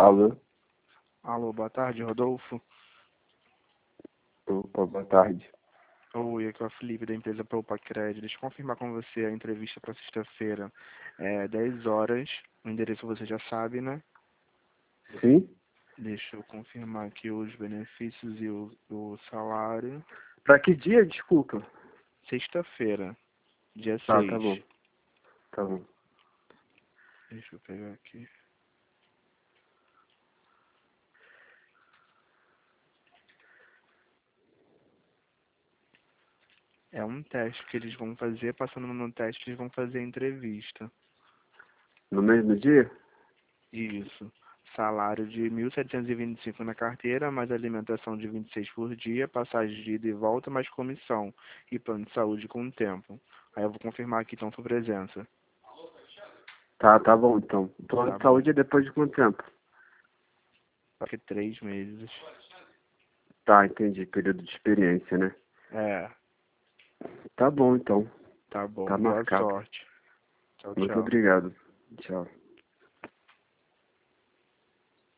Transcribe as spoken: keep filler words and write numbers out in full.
Alô? Alô, boa tarde, Rodolfo. Opa, boa tarde. Oi, aqui é o Felipe da empresa Propacred. Deixa eu confirmar com você a entrevista para sexta-feira, é dez horas. O endereço você já sabe, né? Sim? Deixa eu confirmar aqui os benefícios e o, o salário. Pra que dia, desculpa? Sexta-feira, dia Tá, tá seis. bom. Tá bom. Deixa eu pegar aqui. É um teste que eles vão fazer, passando no teste eles vão fazer a entrevista. No mesmo dia? Isso. Salário de mil setecentos e vinte e cinco na carteira, mais alimentação de vinte e seis por dia, passagem de ida e volta, mais comissão e plano de saúde com o tempo. Aí eu vou confirmar aqui então sua presença. Tá, tá bom então. Plano Tá de bom. saúde é depois de quanto tempo? Daqui três meses. Tá, entendi. Período de experiência, né? É, Tá bom então. tá bom. Tá Boa marcado. sorte. Tchau, Muito tchau. obrigado. Tchau.